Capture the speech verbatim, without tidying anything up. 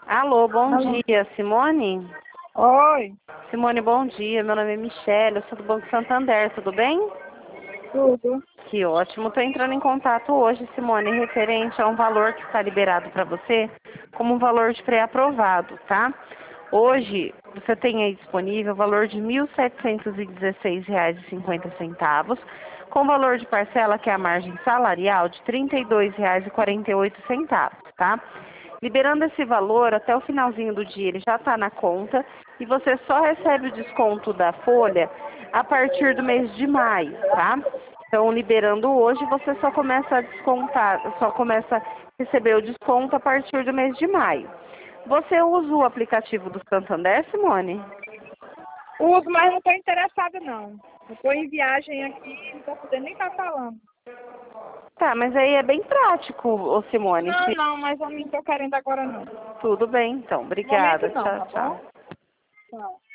Alô, bom Alô. dia, Simone? Oi, Simone, bom dia. Meu nome é Michele, eu sou do Banco Santander, tudo bem? tudo. Que ótimo. Estou entrando em contato hoje, Simone, referente a um valor que está liberado para você como um valor de pré-aprovado, tá? Hoje, você tem aí disponível o valor de mil setecentos e dezesseis reais e cinquenta centavos, com valor de parcela, que é a margem salarial, de trinta e dois reais e quarenta e oito centavos, tá? Liberando esse valor, até o finalzinho do dia ele já está na conta e você só recebe o desconto da folha a partir do mês de maio, tá? Então, liberando hoje, você só começa a descontar, só começa a receber o desconto a partir do mês de maio. Você usa o aplicativo do Santander, Simone? Uso, mas não estou interessada não. Eu estou em viagem aqui, não estou podendo nem estar falando. Tá, mas aí é bem prático, ô Simone. Não, Se- não, mas eu não estou querendo agora não. Tudo bem, então. No momento Obrigada. não, Tchau, tá tchau. bom? Tchau.